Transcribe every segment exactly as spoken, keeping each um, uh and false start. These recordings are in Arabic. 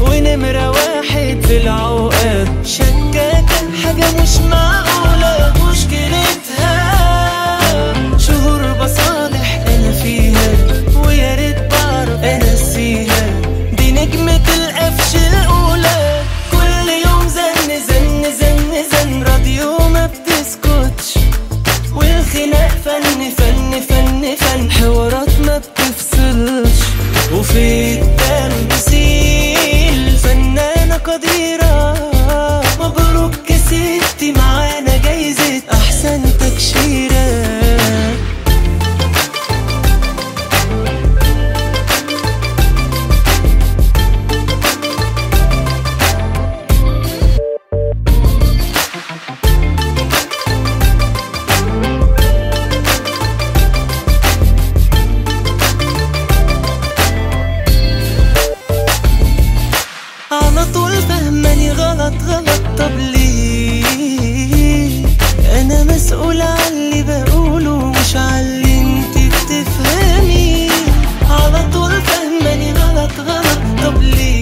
ونمرة واحد في العقاد. شكاكة حاجة مش معقولة، مشكلتها شهور بصالح انا فيها، ويا ريت بعرف انسيها. دي نجمة القفش الاولى، كل يوم زن زن زن زن، راديو ما بتسكتش، والخناق فن فن فن فن، حوارات ما بتفصلش، وفي التمثيل فنانة قديرة. مبروك يا ستي، معانا جايزة أحسن تكشيرة. على طول فهماني غلط غلط، طب ليه؟ أنا مسؤول عن اللي بقوله، مش عن اللي انت بتفهمي. على طول فهماني غلط غلط، طب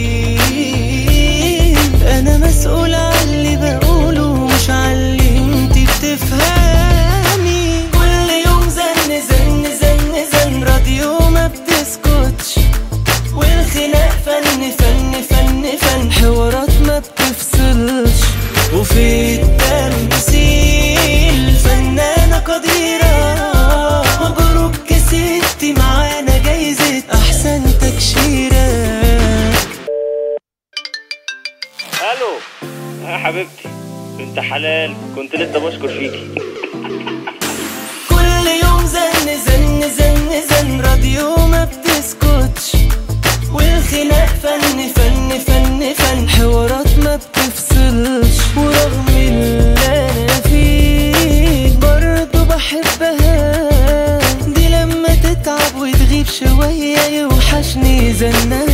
ليه؟ أنا مسؤول عن اللي بقوله، مش عن اللي انت بتفهمي. كل يوم زن زن زن زن، راديو ما بتسكتش، والخناق فن فن فن فن، حوارات ما بتفصلش، وفي التمثيل فنانة قديرة. مبروك يا ستي، معانا جايزة أحسن تكشيرة. الو يا حبيبتي، بنت حلال، كنت لسه بشكر فيكي. كل يوم زن زن زن زن، راديو ما بتسكتش، والخناق فن فن فن فن، حوارات ما بتفصلش، ورغم اللي انا فيه برضه بحبها. دي لما تتعب وتغيب شوية يوحشني زنها.